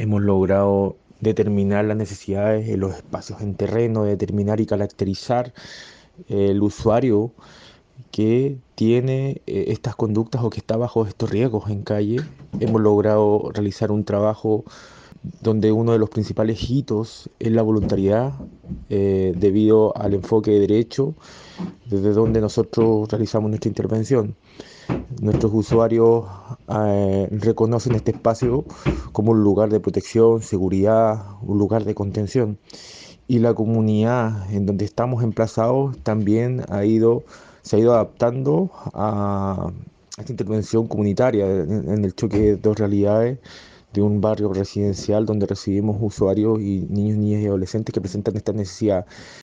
hemos logrado determinar las necesidades en los espacios en terreno, determinar y caracterizar el usuario que tiene estas conductas o que está bajo estos riesgos en calle. Hemos logrado realizar un trabajo donde uno de los principales hitos es la voluntariedad, debido al enfoque de derecho, desde donde nosotros realizamos nuestra intervención. Nuestros usuarios reconocen este espacio como un lugar de protección, seguridad, un lugar de contención. Y la comunidad en donde estamos emplazados también se ha ido adaptando a esta intervención comunitaria en el choque de dos realidades de un barrio residencial donde recibimos usuarios y niños, niñas y adolescentes que presentan esta necesidad.